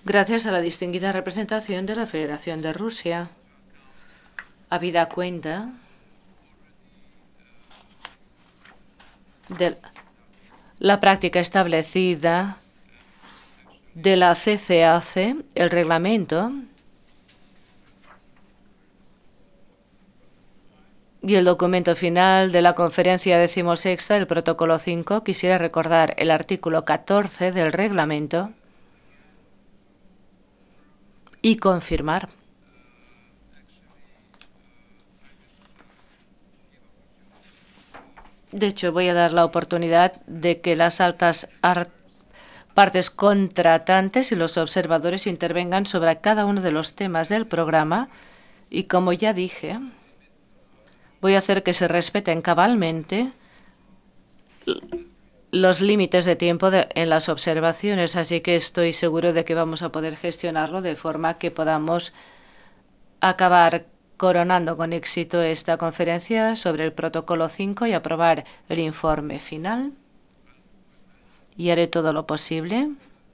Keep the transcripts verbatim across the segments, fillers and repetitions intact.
Gracias a la distinguida representación de la Federación de Rusia, habida cuenta de la práctica establecida de la C C A C, el reglamento y el documento final de la conferencia decimosexta, el protocolo cinco, quisiera recordar el artículo catorce del reglamento y confirmar De hecho, voy a dar la oportunidad de que las altas partes contratantes y los observadores intervengan sobre cada uno de los temas del programa y, como ya dije, voy a hacer que se respeten cabalmente los límites de tiempo de, en las observaciones, así que estoy seguro de que vamos a poder gestionarlo de forma que podamos acabar coronando con éxito esta conferencia sobre el protocolo cinco y aprobar el informe final. Y haré todo lo posible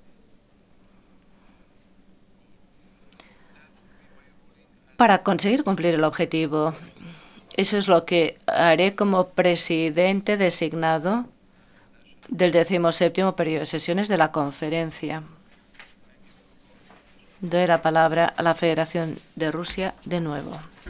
para conseguir cumplir el objetivo. Eso es lo que haré como presidente designado del decimoséptimo periodo de sesiones de la conferencia. Doy la palabra a la Federación de Rusia de nuevo.